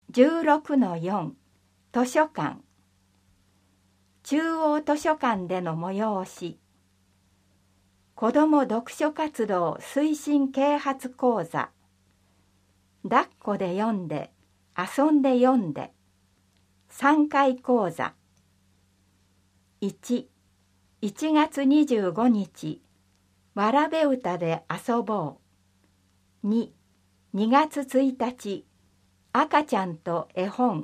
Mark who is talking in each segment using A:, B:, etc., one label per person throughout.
A: 16-4 図書館中央図書館での催し子ども読書活動推進啓発講座抱っこで読んで遊んで読んで3回講座1、1月25日わらべ歌で遊ぼう2、2月1日赤ちゃんと絵本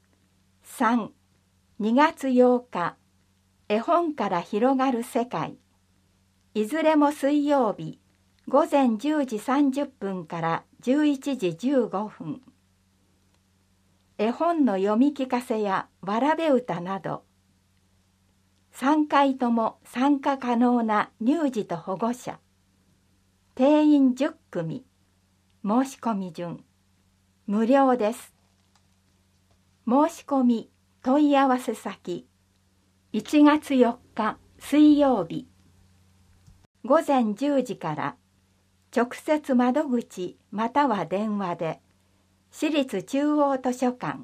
A: 3、2月8日絵本から広がる世界いずれも水曜日午前10時30分から11時15分絵本の読み聞かせやわらべ歌など3回とも参加可能な乳児と保護者定員10組申し込み順無料です。申し込み問い合わせ先1月4日水曜日午前10時から直接窓口または電話で市立中央図書館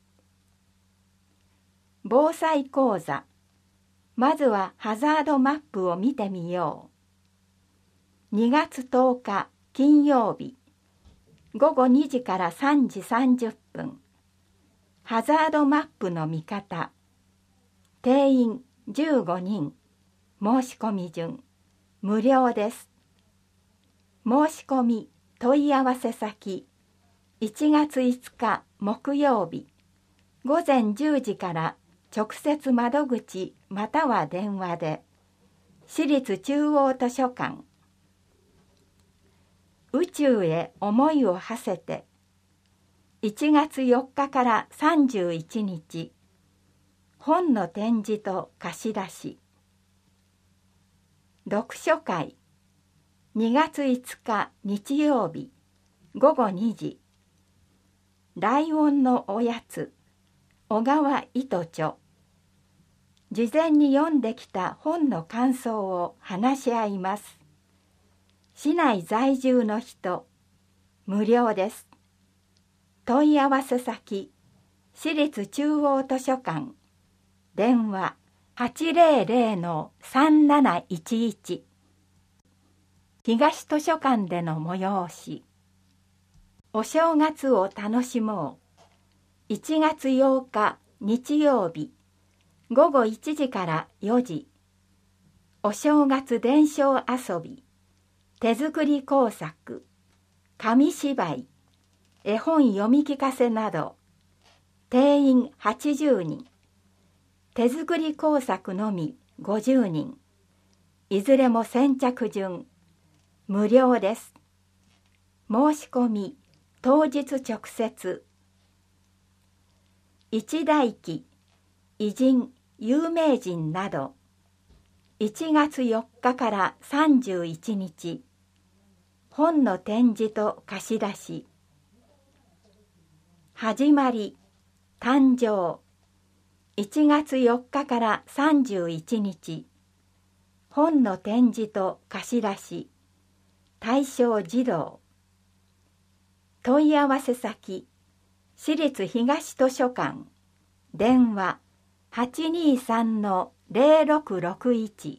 A: 防災講座まずはハザードマップを見てみよう2月10日金曜日午後2時から3時30分ハザードマップの見方定員15人申し込み順無料です申し込み問い合わせ先1月5日木曜日午前10時から直接窓口または電話で市立中央図書館宇宙へ思いを馳せて1月4日から31日本の展示と貸し出し読書会2月5日日曜日午後2時ライオンのおやつ小川糸著事前に読んできた本の感想を話し合います市内在住の人無料です問い合わせ先市立中央図書館電話 800-3711 東図書館での催しお正月を楽しもう1月8日日曜日午後1時から4時お正月伝承遊び手作り工作紙芝居絵本読み聞かせなど定員80人手作り工作のみ50人いずれも先着順無料です申し込み当日直接一代記偉人有名人など1月4日から31日本の展示と貸し出し始まり誕生1月4日から31日本の展示と貸し出し対象児童問い合わせ先市立東図書館電話 823-0661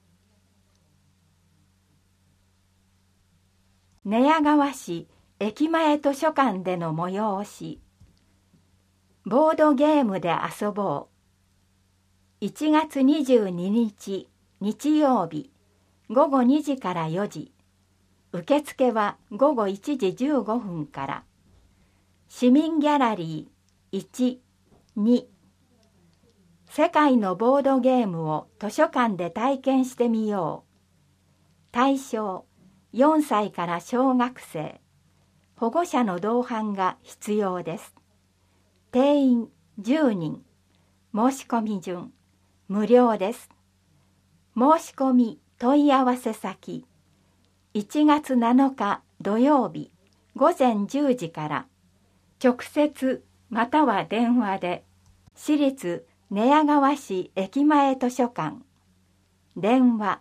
A: 寝屋川市駅前図書館での催しボードゲームで遊ぼう1月22日日曜日午後2時から4時受付は午後1時15分から市民ギャラリー1、2世界のボードゲームを図書館で体験してみよう対象4歳から小学生保護者の同伴が必要です定員10人申し込み順無料です申し込み問い合わせ先1月7日土曜日午前10時から直接または電話で市立寝屋川市駅前図書館電話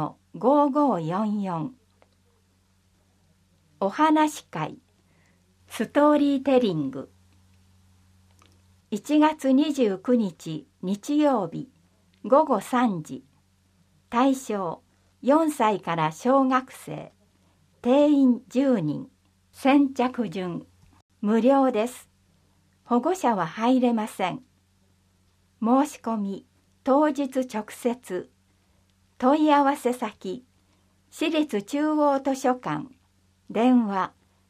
A: 811-5544 お話会ストーリーテリング。1月29日日曜日午後3時。対象4歳から小学生。定員10人。先着順。無料です。保護者は入れません。申し込み当日直接。問い合わせ先私立中央図書館。電話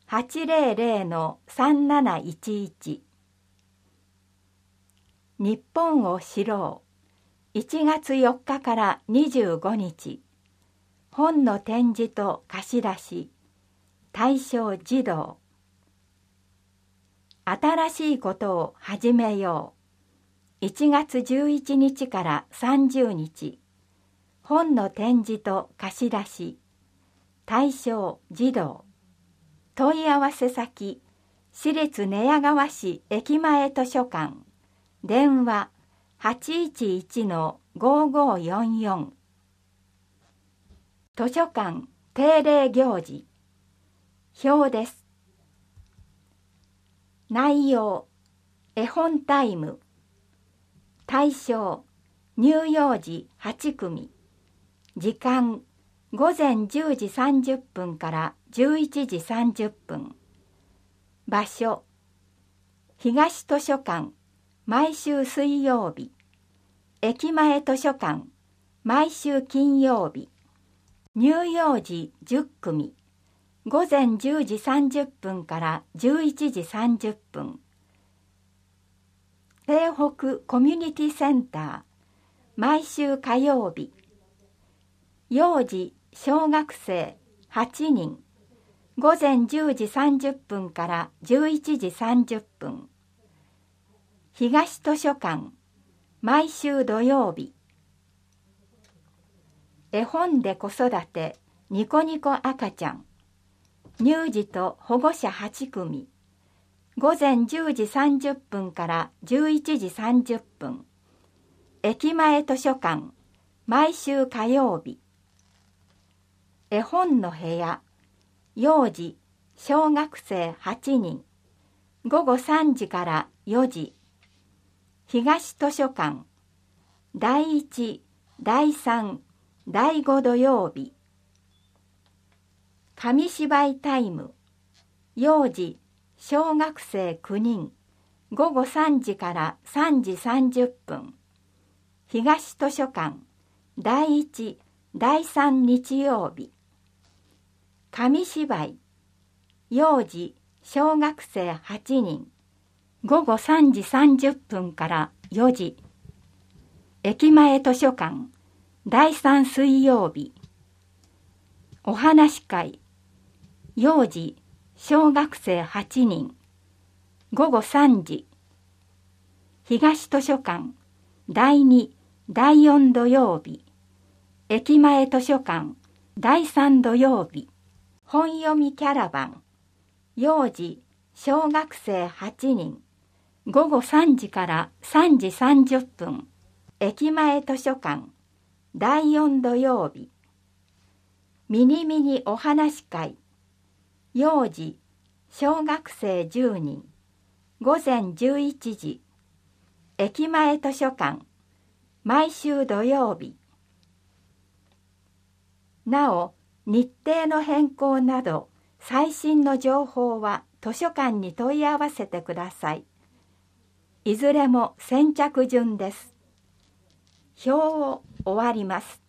A: 800-3711。日本を知ろう。1月4日から25日。本の展示と貸し出し。対象児童。新しいことを始めよう。1月11日から30日。本の展示と貸し出し。対象児童。問い合わせ先私立寝屋川市駅前図書館。電話 811-5544。図書館定例行事。表です。内容絵本タイム。対象乳幼児8組。時間午前10時30分から11時30分。場所東図書館毎週水曜日。駅前図書館毎週金曜日。乳幼児10組。午前10時30分から11時30分。西北コミュニティセンター毎週火曜日。幼児小学生8人。午前10時30分から11時30分。東図書館毎週土曜日。絵本で子育てニコニコ赤ちゃん。乳児と保護者8組。午前10時30分から11時30分。駅前図書館毎週火曜日。絵本の部屋幼児小学生8人。午後3時から4時。東図書館第1、第3、第5土曜日。紙芝居タイム幼児小学生9人。午後3時から3時30分。東図書館第1、第3日曜日。紙芝居幼児小学生8人。午後3時30分から4時。駅前図書館第3水曜日。お話会幼児小学生8人。午後3時。東図書館第2、第4土曜日。駅前図書館第3土曜日。本読みキャラバン幼児小学生8人。午後3時から3時30分。駅前図書館第4土曜日。ミニミニお話会幼児小学生10人。午前11時。駅前図書館毎週土曜日。なお日程の変更など最新の情報は図書館に問い合わせてください。いずれも先着順です。表を終わります。